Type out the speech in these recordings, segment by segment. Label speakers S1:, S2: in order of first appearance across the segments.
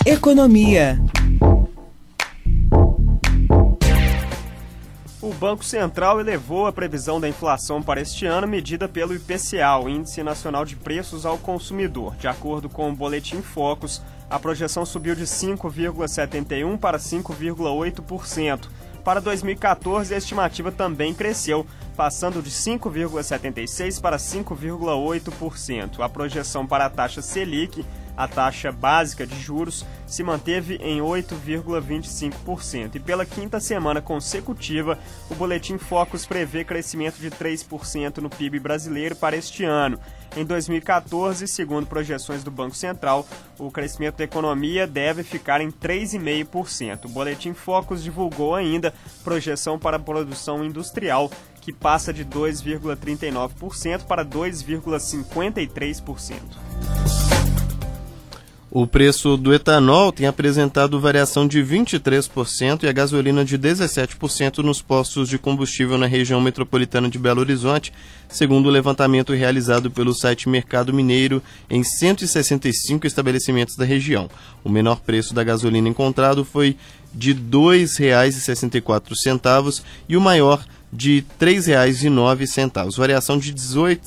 S1: Economia.
S2: O Banco Central elevou a previsão da inflação para este ano, medida pelo IPCA, o Índice Nacional de Preços ao Consumidor. De acordo com o Boletim Focus, a projeção subiu de 5,71% para 5,8%. Para 2014, a estimativa também cresceu, passando de 5,76% para 5,8%. A projeção para a taxa Selic, a taxa básica de juros, se manteve em 8,25%. E pela quinta semana consecutiva, o Boletim Focus prevê crescimento de 3% no PIB brasileiro para este ano. Em 2014, segundo projeções do Banco Central, o crescimento da economia deve ficar em 3,5%. O Boletim Focus divulgou ainda projeção para a produção industrial, que passa de 2,39% para 2,53%.
S3: O preço do etanol tem apresentado variação de 23% e a gasolina de 17% nos postos de combustível na região metropolitana de Belo Horizonte, segundo o levantamento realizado pelo site Mercado Mineiro em 165 estabelecimentos da região. O menor preço da gasolina encontrado foi de R$ 2,64 e o maior de R$ 3,09, variação de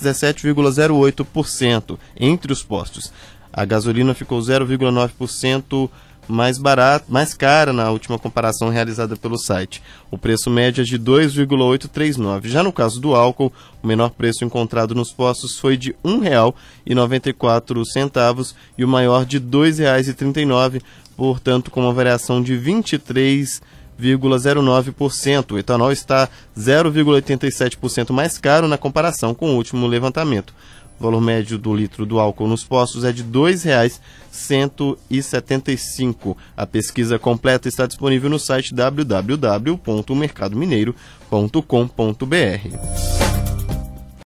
S3: 17,08% entre os postos. A gasolina ficou 0,9% mais cara na última comparação realizada pelo site. O preço médio é de R$ 2,839. Já no caso do álcool, o menor preço encontrado nos postos foi de R$ 1,94 e o maior de R$ 2,39, portanto com uma variação de 23,09%. O etanol está 0,87% mais caro na comparação com o último levantamento. O valor médio do litro do álcool nos postos é de R$ 2,175. A pesquisa completa está disponível no site www.mercadomineiro.com.br.